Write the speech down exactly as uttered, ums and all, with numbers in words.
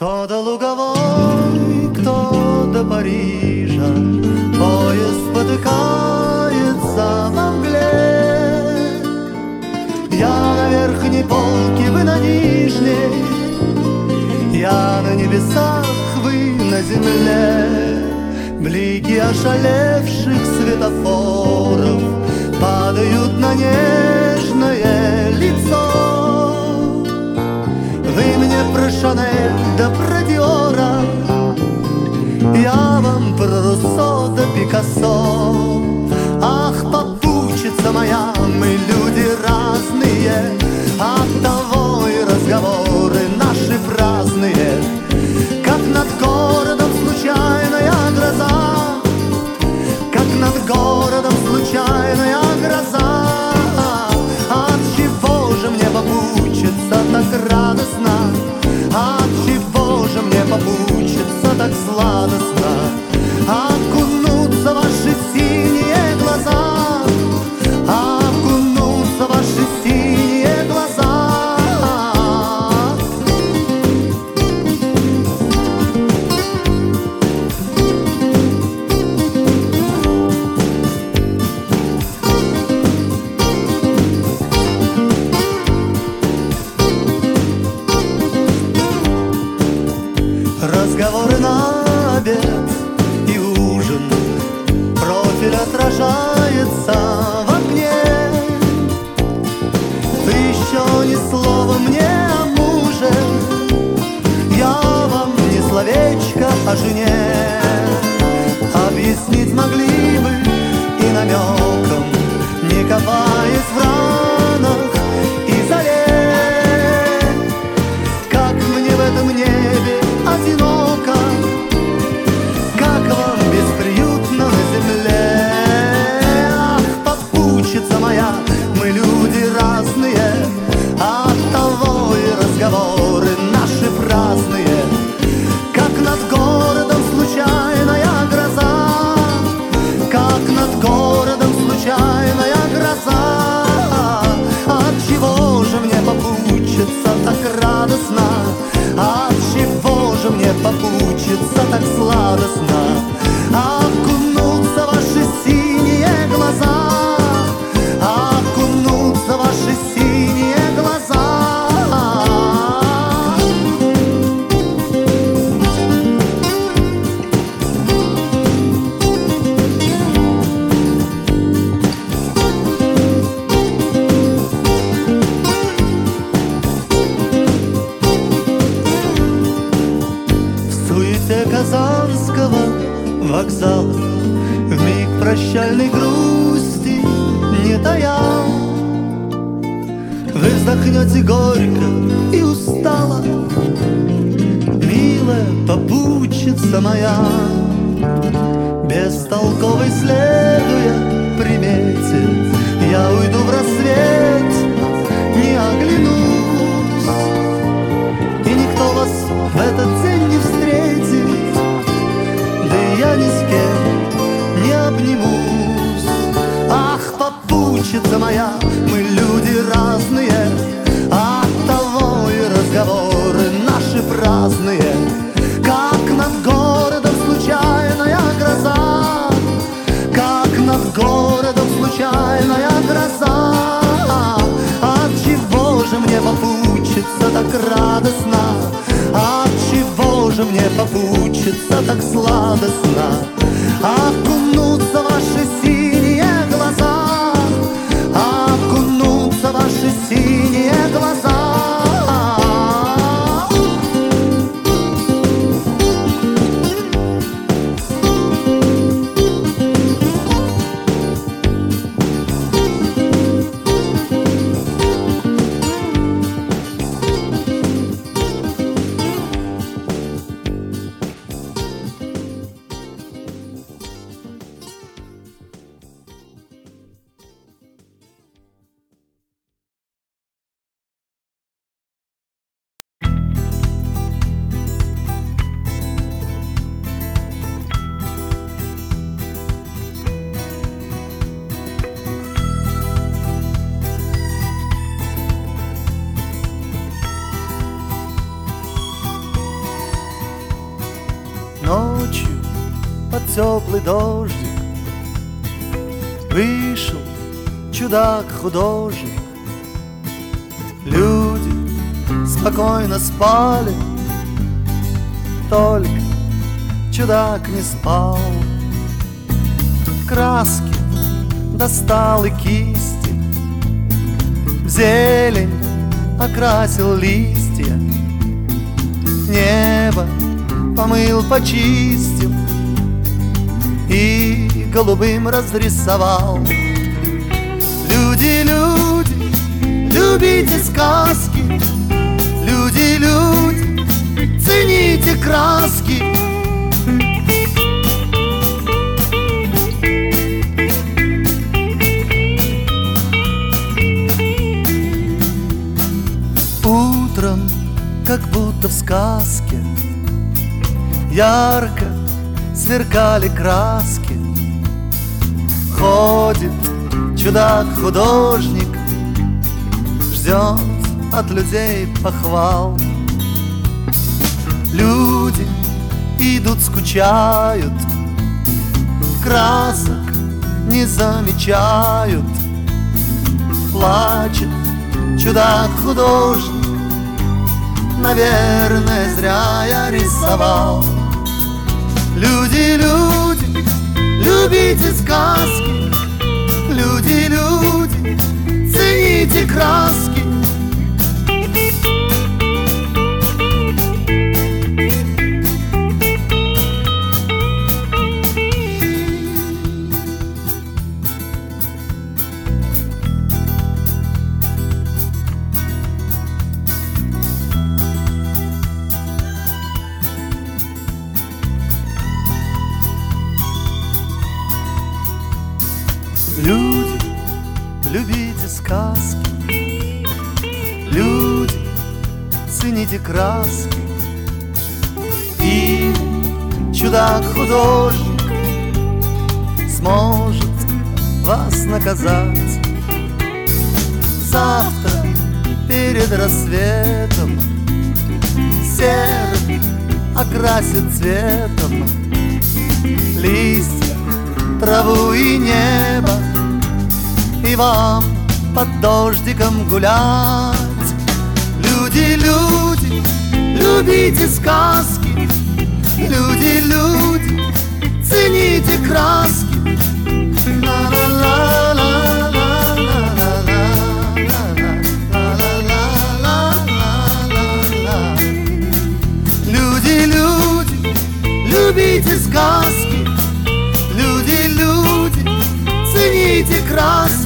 Кто до Луговой, кто до Парижа, поезд спотыкается во мгле. Я на верхней полке, вы на нижней, я на небесах, вы на земле. Блики ошалевших светофоров падают на нежное лицо. Вы мне про Шанель да про Диора, я вам про Руссо да Пикассо. Ах, попутчица моя, мы люди разные, оттого и разговоры наши праздные. Как над городом случайная гроза, как над городом случайная гроза. Отчего же мне попутчица так радостно? Отчего же мне попутчица так сладостно? Окунуться в ваши синие глаза, окунуться в ваши синие глаза. Разговоры на обед и ужин, профиль отражается в окне. Вы еще ни слова мне о муже, я вам ни словечко о жене. Объяснить могли бы и намеком, не копаясь в ранах и зале. Как мне в этом небе одиноко, как вам бесприютно на земле. Ах, попутчица моя, мы люди разные, оттого и разговоры наши праздные. Как над городом случайная гроза, как над городом случайная гроза. Отчего же мне попутчица так радостно? Отчего же мне попутчица так сладостно? Окунуться в ваши синие глаза, окунуться в ваши синие глаза. В суете Казанского вокзала, вмиг прощальной грусти не тая, вы вздохнете горько и устало, милая попутчица моя. Бестолковой следуя примете, я уйду в рассвет, не оглянусь, и никто вас в этот день не встретит, да и я ни с кем не обнимусь. Ах, попутчица моя, мы люди разные, оттого и разговоры наши праздные. Как над городом случайная гроза, как над городом случайная гроза. Отчего же мне попутчица так радостно? Отчего же мне попутчица так сладостно? Окунуться в ваши синие глаза, окунуться в ваши синие глаза. под теплый дождик вышел чудак-художник. Люди спокойно спали, только чудак не спал. Краски достал и кисти, в зелень окрасил листья, небо помыл, почистил и голубым разрисовал. Люди, люди, любите сказки, люди, люди, цените краски. Утром, как будто в сказке, ярко сверкали краски. Ходит чудак-художник, ждет от людей похвал. Люди идут, скучают, красок не замечают. Плачет чудак-художник, наверное, зря я рисовал. Люди, люди, любите сказки, люди, люди, цените краски. Люди, любите сказки, люди, цените краски. И чудак-художник сможет вас наказать. Завтра перед рассветом серый окрасит цветом листья, траву и небо, и вам под дождиком гулять. Люди, люди, любите сказки, люди, люди, цените краски. Люди, люди, любите сказки, люди, люди, цените краски.